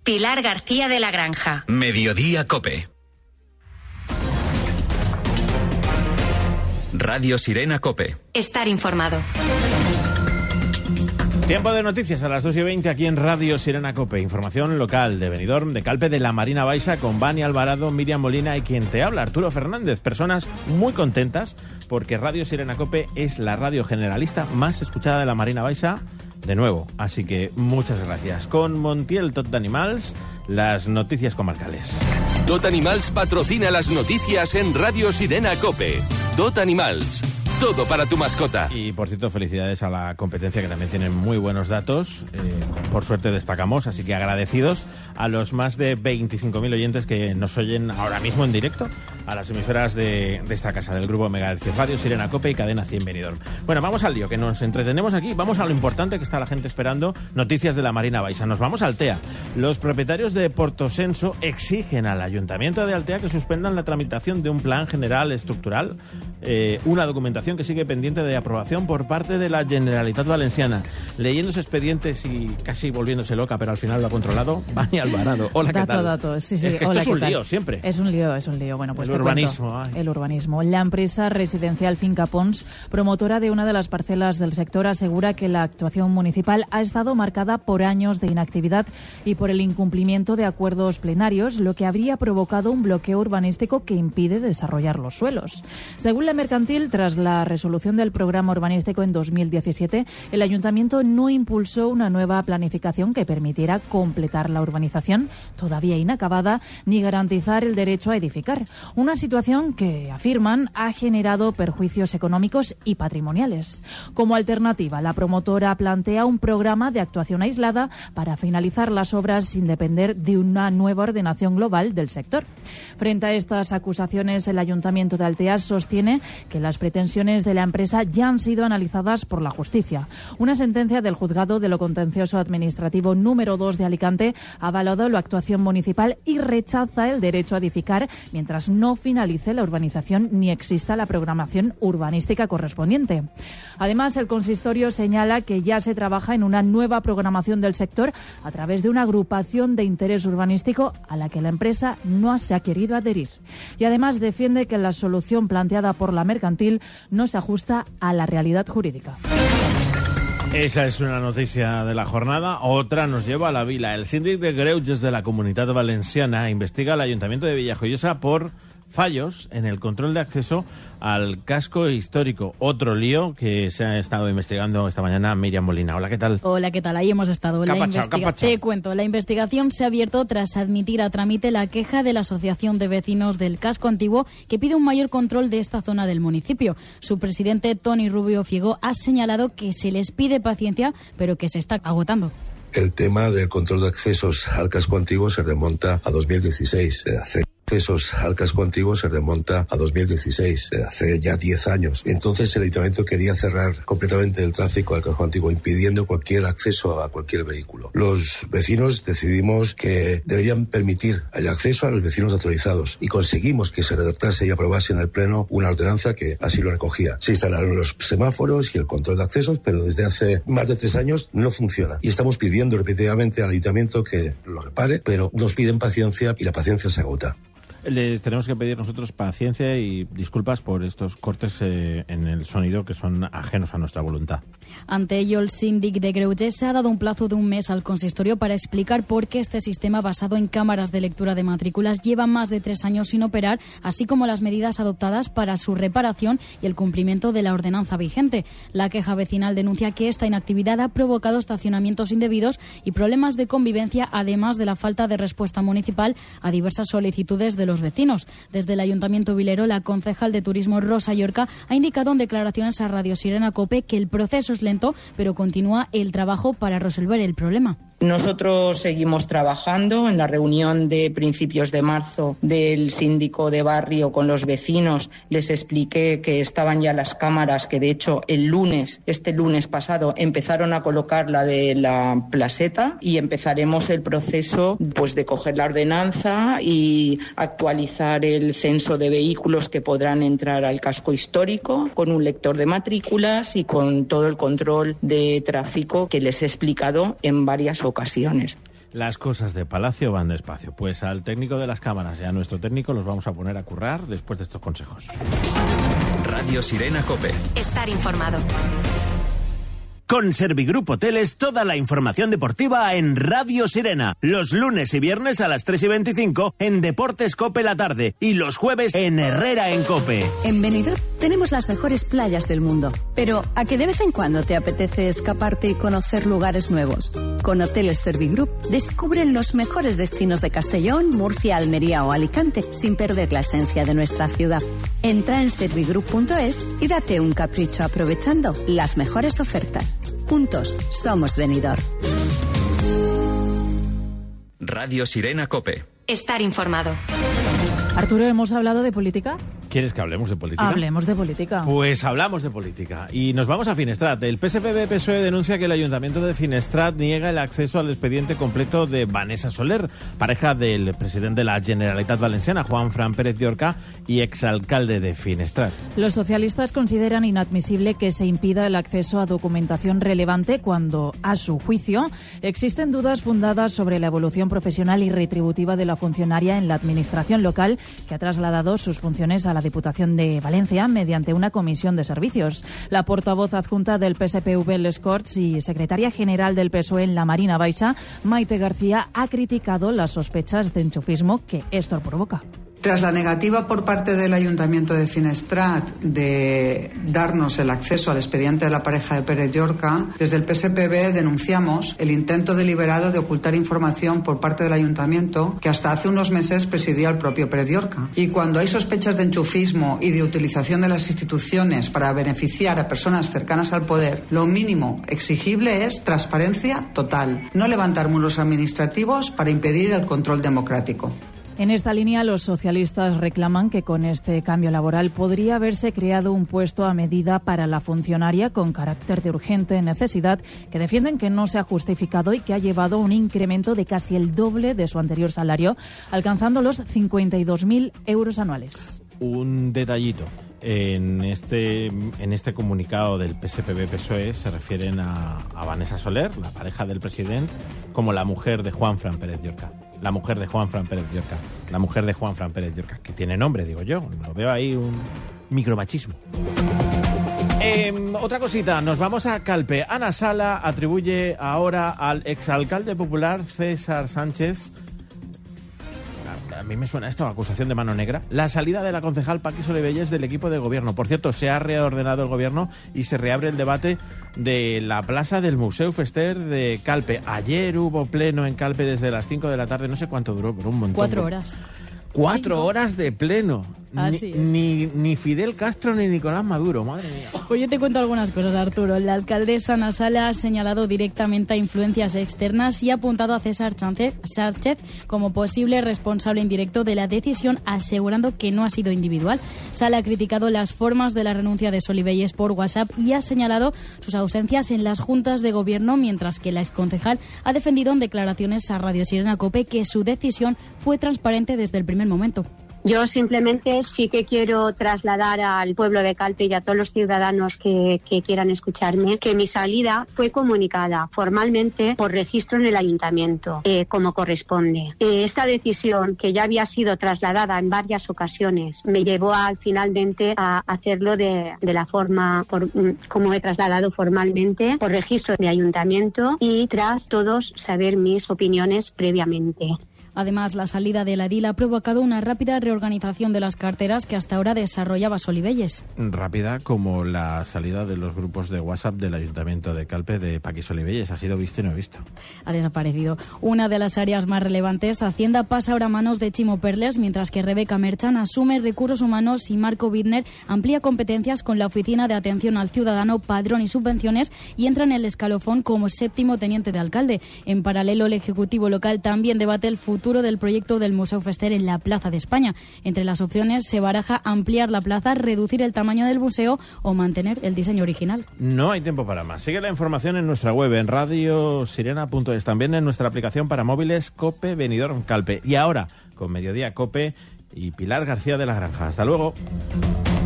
Pilar García de la Granja. Mediodía COPE. Radio Sirena COPE. Estar informado. Tiempo de noticias a las 2:20 aquí en Radio Sirena COPE. Información local de Benidorm, de Calpe, de la Marina Baixa, con Vani Alvarado, Miriam Molina y quien te habla, Arturo Fernández. Personas muy contentas porque Radio Sirena COPE es la radio generalista más escuchada de la Marina Baixa de nuevo. Así que muchas gracias. Con Montiel Tot d'Animals, las noticias comarcales. Tot Animals patrocina las noticias en Radio Sirena COPE. Tot Animals. Todo para tu mascota. Y, por cierto, felicidades a la competencia, que también tiene muy buenos datos. Por suerte destacamos, así que agradecidos a los más de 25.000 oyentes que nos oyen ahora mismo en directo a las emisoras de esta casa, del Grupo Megahercios, Radio Sirena COPE y Cadena 100 Benidorm. Bueno, vamos al lío, que nos entretenemos aquí. Vamos a lo importante que está la gente esperando, noticias de la Marina Baixa. Nos vamos a Altea. Los propietarios de Portosenso exigen al Ayuntamiento de Altea que suspendan la tramitación de un plan general estructural, una documentación que sigue pendiente de aprobación por parte de la Generalitat Valenciana. Leyéndose expedientes y casi volviéndose loca, pero al final lo ha controlado, Vani Alvarado. Hola, ¿qué tal? Dato. Sí, sí. Es que hola, esto es un lío, siempre. Es un lío. Bueno, pues el urbanismo. El urbanismo. La empresa residencial Finca Pons, promotora de una de las parcelas del sector, asegura que la actuación municipal ha estado marcada por años de inactividad y por el incumplimiento de acuerdos plenarios, lo que habría provocado un bloqueo urbanístico que impide desarrollar los suelos. Según la mercantil, tras la resolución del programa urbanístico en 2017, el ayuntamiento no impulsó una nueva planificación que permitiera completar la urbanización todavía inacabada ni garantizar el derecho a edificar. Una situación que, afirman, ha generado perjuicios económicos y patrimoniales. Como alternativa, la promotora plantea un programa de actuación aislada para finalizar las obras sin depender de una nueva ordenación global del sector. Frente a estas acusaciones, el Ayuntamiento de Altea sostiene que las pretensiones de la empresa ya han sido analizadas por la justicia. Una sentencia del Juzgado de lo Contencioso Administrativo número 2 de Alicante ha avalado la actuación municipal y rechaza el derecho a edificar mientras no finalice la urbanización ni exista la programación urbanística correspondiente. Además, el consistorio señala que ya se trabaja en una nueva programación del sector a través de una agrupación de interés urbanístico a la que la empresa no se ha querido adherir. Y además defiende que la solución planteada por la mercantil no se ajusta a la realidad jurídica. Esa es una noticia de la jornada. Otra nos lleva a la vila. El síndic de Greuges de la Comunitat Valenciana investiga al Ayuntamiento de Villajoyosa por fallos en el control de acceso al casco histórico. Otro lío que se ha estado investigando esta mañana Miriam Molina. Hola, ¿qué tal? Hola, ¿qué tal? Ahí hemos estado. Te cuento, la investigación se ha abierto tras admitir a trámite la queja de la Asociación de Vecinos del Casco Antiguo, que pide un mayor control de esta zona del municipio. Su presidente, Toni Rubio Fiego, ha señalado que se les pide paciencia, pero que se está agotando. El tema del control de accesos al casco antiguo se remonta a 2016. Accesos al casco antiguo se remonta a 2016, hace ya 10 años. Entonces el Ayuntamiento quería cerrar completamente el tráfico al casco antiguo, impidiendo cualquier acceso a cualquier vehículo. Los vecinos decidimos que deberían permitir el acceso a los vecinos autorizados y conseguimos que se redactase y aprobase en el Pleno una ordenanza que así lo recogía. Se instalaron los semáforos y el control de accesos, pero desde hace más de 3 años no funciona. Y estamos pidiendo repetidamente al Ayuntamiento que lo repare, pero nos piden paciencia y la paciencia se agota. Les tenemos que pedir nosotros paciencia y disculpas por estos cortes en el sonido que son ajenos a nuestra voluntad. Ante ello, el síndic de Greuges ha dado un plazo de 1 mes al consistorio para explicar por qué este sistema basado en cámaras de lectura de matrículas lleva más de 3 años sin operar, así como las medidas adoptadas para su reparación y el cumplimiento de la ordenanza vigente. La queja vecinal denuncia que esta inactividad ha provocado estacionamientos indebidos y problemas de convivencia, además de la falta de respuesta municipal a diversas solicitudes de los vecinos. Desde el Ayuntamiento Vilero, la concejal de Turismo Rosa Llorca ha indicado en declaraciones a Radio Sirena COPE que el proceso es lento, pero continúa el trabajo para resolver el problema. Nosotros seguimos trabajando. En la reunión de principios de marzo del síndico de barrio con los vecinos les expliqué que estaban ya las cámaras, que de hecho este lunes pasado empezaron a colocar la de la placeta, y empezaremos el proceso pues de coger la ordenanza y actualizar el censo de vehículos que podrán entrar al casco histórico con un lector de matrículas y con todo el control de tráfico que les he explicado en varias ocasiones. Las cosas de Palacio van despacio. Pues al técnico de las cámaras y a nuestro técnico los vamos a poner a currar después de estos consejos. Radio Sirena COPE. Estar informado. Con Servigroup Hoteles, toda la información deportiva en Radio Sirena. Los lunes y viernes a las 3:25 en Deportes COPE la tarde. Y los jueves en Herrera en COPE. En Benidorm tenemos las mejores playas del mundo. Pero ¿a que de vez en cuando te apetece escaparte y conocer lugares nuevos? Con Hoteles Servigroup descubren los mejores destinos de Castellón, Murcia, Almería o Alicante sin perder la esencia de nuestra ciudad. Entra en servigroup.es y date un capricho aprovechando las mejores ofertas. Juntos somos Benidorm. Radio Sirena COPE. Estar informado. Arturo, ¿hemos hablado de política? ¿Quieres que hablemos de política? Hablemos de política. Pues hablamos de política. Y nos vamos a Finestrat. El PSPB-PSOE denuncia que el Ayuntamiento de Finestrat niega el acceso al expediente completo de Vanessa Soler, pareja del presidente de la Generalitat Valenciana, Juanfran Pérez Llorca, y exalcalde de Finestrat. Los socialistas consideran inadmisible que se impida el acceso a documentación relevante cuando, a su juicio, existen dudas fundadas sobre la evolución profesional y retributiva de la funcionaria en la administración local, que ha trasladado sus funciones a la Diputación de Valencia mediante una comisión de servicios. La portavoz adjunta del PSPV en les Corts y secretaria general del PSOE en la Marina Baixa, Maite García, ha criticado las sospechas de enchufismo que esto provoca. Tras la negativa por parte del Ayuntamiento de Finestrat de darnos el acceso al expediente de la pareja de Pérez Llorca, desde el PSPV denunciamos el intento deliberado de ocultar información por parte del Ayuntamiento que hasta hace unos meses presidía el propio Pérez Llorca. Y cuando hay sospechas de enchufismo y de utilización de las instituciones para beneficiar a personas cercanas al poder, lo mínimo exigible es transparencia total, no levantar muros administrativos para impedir el control democrático. En esta línea, los socialistas reclaman que con este cambio laboral podría haberse creado un puesto a medida para la funcionaria con carácter de urgente necesidad, que defienden que no se ha justificado y que ha llevado un incremento de casi el doble de su anterior salario, alcanzando los 52.000 euros anuales. Un detallito. En este comunicado del PSPB-PSOE se refieren a Vanessa Soler, la pareja del presidente, como la mujer de Juanfran Pérez Llorca. La mujer de Juanfran Pérez Llorca. La mujer de Juanfran Pérez Llorca, que tiene nombre, digo yo. Lo veo ahí un micromachismo. Otra cosita, nos vamos a Calpe. Ana Sala atribuye ahora al exalcalde popular César Sánchez, a mí me suena esto, acusación de mano negra, la salida de la concejal Paqui Solivelles del equipo de gobierno. Por cierto, se ha reordenado el gobierno y se reabre el debate de la plaza del Museu Fester de Calpe. Ayer hubo pleno en Calpe desde las 5 de la tarde, no sé cuánto duró, pero un montón. 4 horas. 4 horas de pleno. Así es. Ni Fidel Castro ni Nicolás Maduro, madre mía. Pues yo te cuento algunas cosas, Arturo. La alcaldesa Ana Sala ha señalado directamente a influencias externas y ha apuntado a César Sánchez como posible responsable indirecto de la decisión, asegurando que no ha sido individual. Sala ha criticado las formas de la renuncia de Solivelles por WhatsApp y ha señalado sus ausencias en las juntas de gobierno, mientras que la exconcejal ha defendido en declaraciones a Radio Sirena COPE que su decisión fue transparente desde el primer momento. Yo simplemente sí que quiero trasladar al pueblo de Calpe y a todos los ciudadanos que quieran escucharme que mi salida fue comunicada formalmente por registro en el ayuntamiento, como corresponde. Esta decisión, que ya había sido trasladada en varias ocasiones, me llevó finalmente a hacerlo de la forma como he trasladado formalmente por registro de ayuntamiento y tras todos saber mis opiniones previamente. Además, la salida de la edil ha provocado una rápida reorganización de las carteras que hasta ahora desarrollaba Solivelles. Rápida como la salida de los grupos de WhatsApp del Ayuntamiento de Calpe de Paqui Solivelles. Ha sido visto y no visto. Ha desaparecido. Una de las áreas más relevantes, Hacienda, pasa ahora a manos de Chimo Perles, mientras que Rebeca Merchan asume recursos humanos y Marco Widner amplía competencias con la Oficina de Atención al Ciudadano, Padrón y Subvenciones y entra en el escalafón como 7º teniente de alcalde. En paralelo, el Ejecutivo local también debate el futuro del proyecto del Museu Fester en la Plaza de España. Entre las opciones se baraja ampliar la plaza, reducir el tamaño del museo o mantener el diseño original. No hay tiempo para más. Sigue la información en nuestra web, en radiosirena.es, también en nuestra aplicación para móviles COPE Benidorm Calpe. Y ahora, con Mediodía COPE y Pilar García de la Granja. Hasta luego.